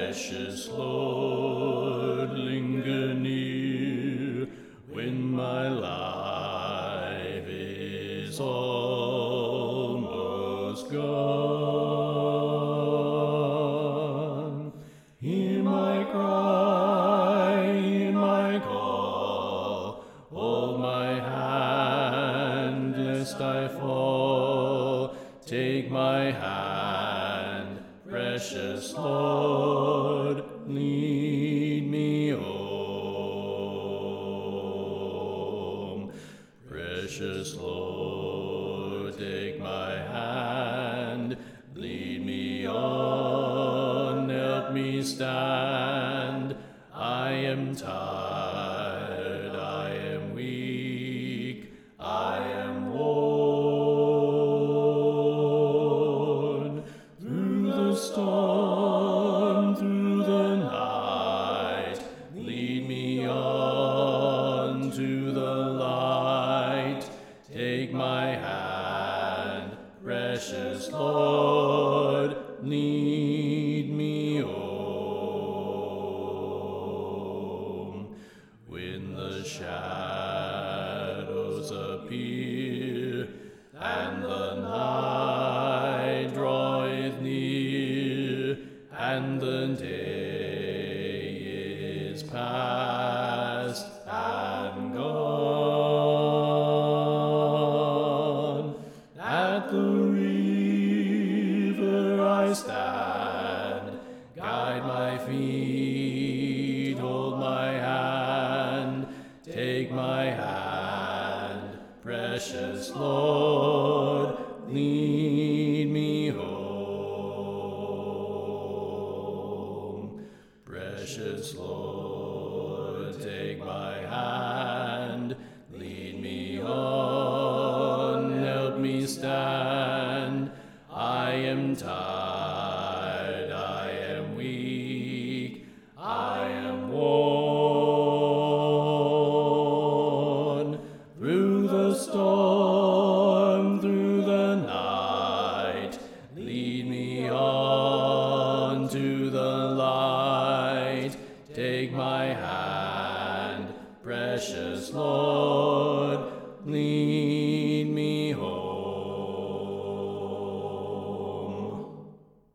Precious Lord, linger near when my life is almost gone. Hear my cry, hear my call, hold my hand lest I fall. Take my hand, precious Lord, lead me home. Precious Lord, take my hand, lead me on, help me stand. I am tired, I am weak, I am worn. Through the storm, through the night, lead me on to the light. Take my hand, precious Lord, lead me home. When the shadows appear and the night draweth near, and the day is past and gone, at the river I stand, guide my feet, hold my hand, take my hand, precious Lord, lead me home. Precious Lord, take my hand, lead me on, help me stand. I am tired, I am weak, I am worn. Through the storm, through the night, lead me on to the light. Take my hand, precious Lord.